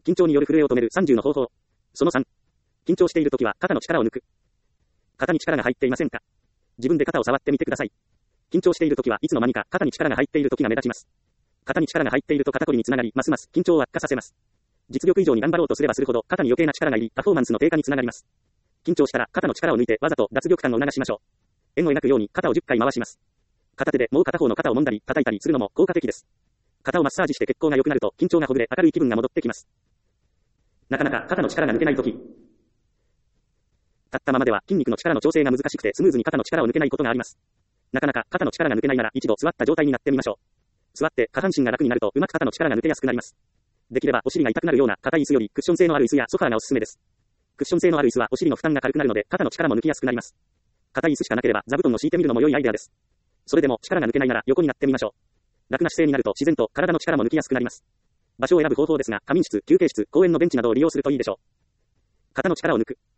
緊張による震えを止める30の方法。その3。緊張しているときは肩の力を抜く。肩に力が入っていませんか？自分で肩を触ってみてください。緊張しているときはいつの間にか肩に力が入っているときが目立ちます。肩に力が入っていると肩こりにつながり、ますます緊張を悪化させます。実力以上に頑張ろうとすればするほど肩に余計な力が入り、パフォーマンスの低下につながります。緊張したら肩の力を抜いてわざと脱力感を促しましょう。円を描くように肩を10回回します。片手でもう片方の肩を揉んだり叩いたりするのも効果的です。肩をマッサージして血行が良くなると緊張がほぐれ明るい気分が戻ってきます。なかなか肩の力が抜けないとき。立ったままでは筋肉の力の調整が難しくてスムーズに肩の力を抜けないことがあります。なかなか肩の力が抜けないなら一度座った状態になってみましょう。座って下半身が楽になるとうまく肩の力が抜けやすくなります。できればお尻が痛くなるような硬い椅子よりクッション性のある椅子やソファーがおすすめです。クッション性のある椅子はお尻の負担が軽くなるので肩の力も抜きやすくなります。硬い椅子しかなければ座布団を敷いてみるのも良いアイデアです。それでも力が抜けないなら横になってみましょう。楽な姿勢になると自然と体の力も抜きやすくなります。場所を選ぶ方法ですが、仮眠室、休憩室、公園のベンチなどを利用するといいでしょう。肩の力を抜く。